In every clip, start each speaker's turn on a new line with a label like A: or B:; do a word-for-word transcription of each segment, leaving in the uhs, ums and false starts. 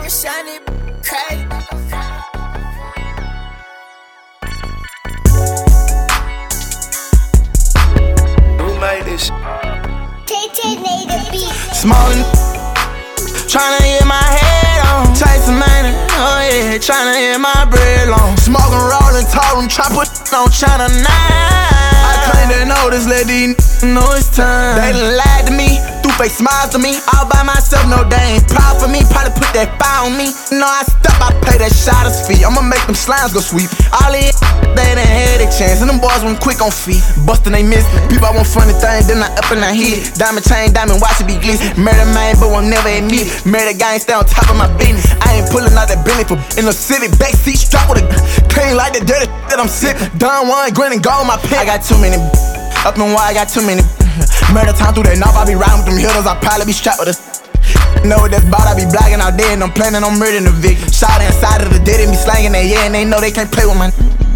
A: Shiny crazy.
B: Who made this?
C: Tay Tay made the beat.
D: Smoking, tryna get my head on. Tyson Manning, oh yeah, tryna get my bread long. Smoking, rollin', totin', try put on China nine. I claim to know this, let these know it's time. They done lied to me, threw fake smiles to me. All by myself, no, they ain't proud for me. Probably put that fire on me. You know I stop, I pay that shotter's fee. I'ma make them slimes go sweep. All in, they done had a chance, and them boys went quick on feet. Bustin', they miss. People, I want funny things, then I up and I hit. Diamond chain, diamond watch it be glisten. Murder man, but won't never admit it. Murder gang stay on top of my business. I ain't pulling out that Bentley for in the city. Backseat strap with a clean like the dirty that I'm sippin'. Done one, grin and gold my pen. I got too many. Up and wide, I got too many. Murder time through that knob, I be riding with them hitters. I probably be strapped with a. Know what that's about, I be blacking out there and I'm planning on murdering the victim. Shot inside of the dead and be slanging that yeah, and they know they can't play with my.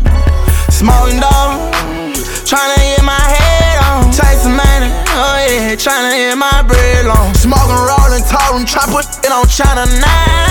D: Smoking dog, tryna get my head on. Tyson Manning, oh yeah, tryna get my bread long. Smoking, rollin', totin', try put it on China nine.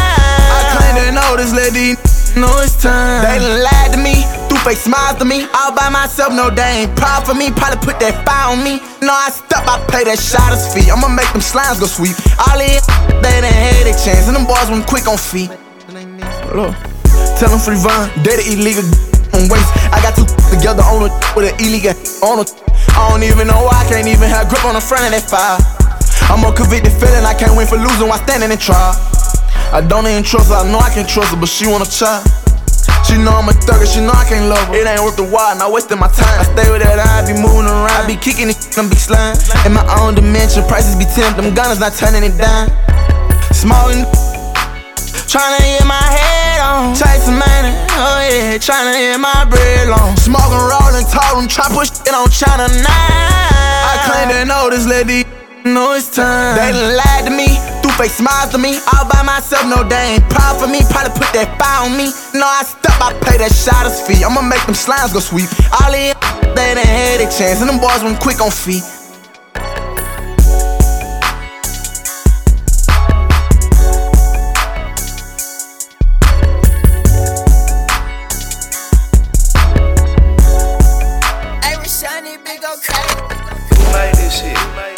D: I claim to know this, let these know it's time. They done lied to me, threw fake smiles to me. All by myself, no, they ain't proud for me. Probably put that fire on me. No, I stop, I pay that shotter's fee. I'ma make them slimes go sweep. All in, they done had a chance, and them boys went quick on feet. Look, tell them free Von, dead illegal on waist. I got two together on a with an illegal on a. I don't even know why I can't even have grip on the front of that fire. I'm a convicted felon, I can't win for losing while standing in trial. I don't even trust her, I know I can't trust her, but she want a child. She know I'm a thugger, she know I can't love her. It ain't worth the while, not wasting my time. I stay with that, I be moving around. I be kicking it, I'm big slime. In my own dimension, prices be tempting, them gunners not turning it down. Smoking, tryna get my head on. Tyson Manning, oh yeah, tryna get my bread long. Smoking, rollin', totin', try push it on China nine. I claim to know this, let these know it's time. They done lied to me, threw fake smiles to me. All by myself, no, they ain't proud for me. Probably put that fire on me. No, I stop, I pay that shotter's fee. I'ma make them slimes go sweep. All in, they done had a chance, and them boys went quick on feet.
A: Shiny big old crazy.
B: Who made this shit?